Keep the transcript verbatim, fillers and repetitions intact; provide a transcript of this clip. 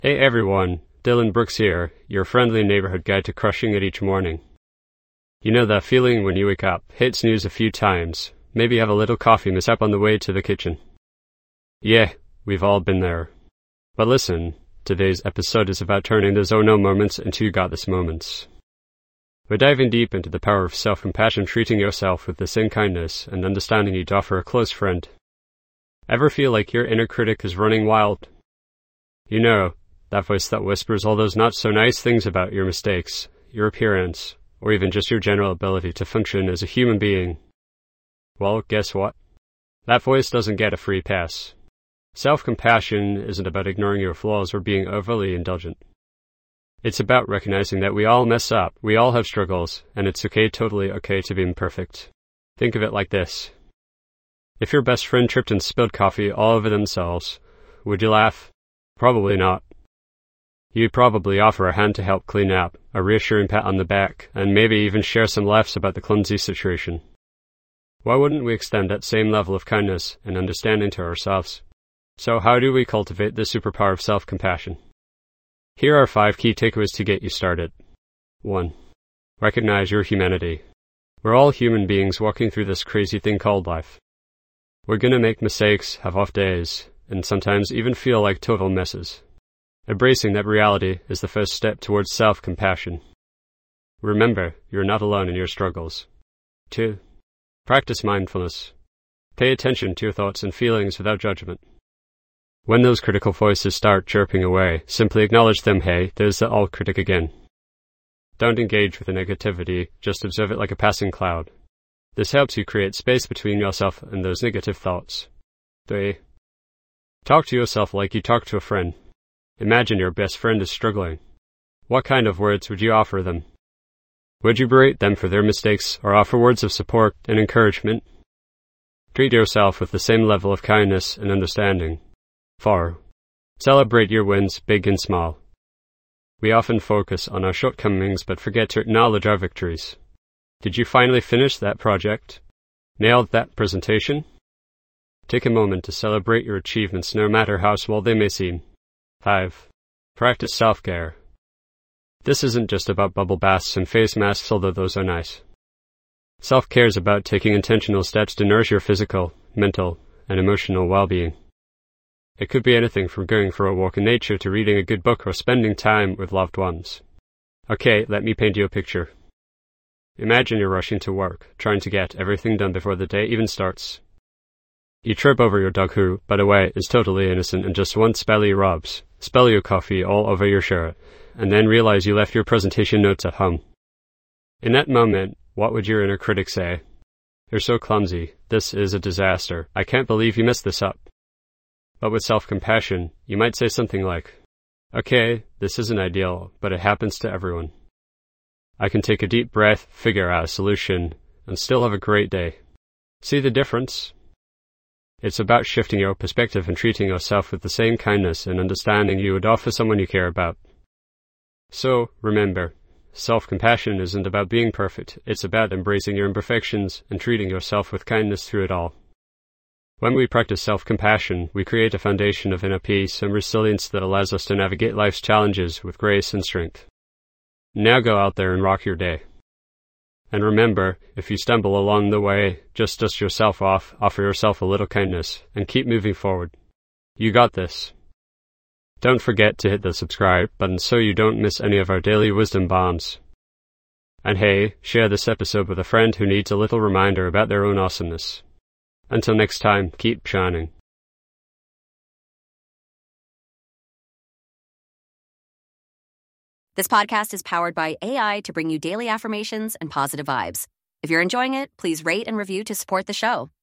Hey everyone, Dylan Brooks here, your friendly neighborhood guide to crushing it each morning. You know that feeling when you wake up, hit snooze a few times, maybe have a little coffee mishap on the way to the kitchen. Yeah, we've all been there. But listen, today's episode is about turning those oh no moments into you got this moments. We're diving deep into the power of self-compassion, treating yourself with the same kindness and understanding you'd offer a close friend. Ever feel like your inner critic is running wild? You know, that voice that whispers all those not-so-nice things about your mistakes, your appearance, or even just your general ability to function as a human being. Well, guess what? That voice doesn't get a free pass. Self-compassion isn't about ignoring your flaws or being overly indulgent. It's about recognizing that we all mess up, we all have struggles, and it's okay, totally okay to be imperfect. Think of it like this. If your best friend tripped and spilled coffee all over themselves, would you laugh? Probably not. You'd probably offer a hand to help clean up, a reassuring pat on the back, and maybe even share some laughs about the clumsy situation. Why wouldn't we extend that same level of kindness and understanding to ourselves? So how do we cultivate the superpower of self-compassion? Here are five key takeaways to get you started. one. Recognize your humanity. We're all human beings walking through this crazy thing called life. We're gonna make mistakes, have off days, and sometimes even feel like total messes. Embracing that reality is the first step towards self-compassion. Remember, you're not alone in your struggles. two. Practice mindfulness. Pay attention to your thoughts and feelings without judgment. When those critical voices start chirping away, simply acknowledge them. Hey, there's the old critic again. Don't engage with the negativity, just observe it like a passing cloud. This helps you create space between yourself and those negative thoughts. three. Talk to yourself like you talk to a friend. Imagine your best friend is struggling. What kind of words would you offer them? Would you berate them for their mistakes or offer words of support and encouragement? Treat yourself with the same level of kindness and understanding. four. Celebrate your wins, big and small. We often focus on our shortcomings but forget to acknowledge our victories. Did you finally finish that project? Nailed that presentation? Take a moment to celebrate your achievements, no matter how small they may seem. five. Practice self-care. This isn't just about bubble baths and face masks, although those are nice. Self-care is about taking intentional steps to nourish your physical, mental, and emotional well-being. It could be anything from going for a walk in nature to reading a good book or spending time with loved ones. Okay, let me paint you a picture. Imagine you're rushing to work, trying to get everything done before the day even starts. You trip over your dog who, by the way, is totally innocent and just wants belly rubs, spill your coffee all over your shirt, and then realize you left your presentation notes at home. In that moment, what would your inner critic say? You're so clumsy. This is a disaster. I can't believe you messed this up. But with self-compassion, you might say something like, okay, this isn't ideal, but it happens to everyone. I can take a deep breath, figure out a solution, and still have a great day. See the difference? It's about shifting your perspective and treating yourself with the same kindness and understanding you would offer someone you care about. So, remember, self-compassion isn't about being perfect, it's about embracing your imperfections and treating yourself with kindness through it all. When we practice self-compassion, we create a foundation of inner peace and resilience that allows us to navigate life's challenges with grace and strength. Now go out there and rock your day. And remember, if you stumble along the way, just dust yourself off, offer yourself a little kindness, and keep moving forward. You got this. Don't forget to hit the subscribe button so you don't miss any of our daily wisdom bombs. And hey, share this episode with a friend who needs a little reminder about their own awesomeness. Until next time, keep shining. This podcast is powered by A I to bring you daily affirmations and positive vibes. If you're enjoying it, please rate and review to support the show.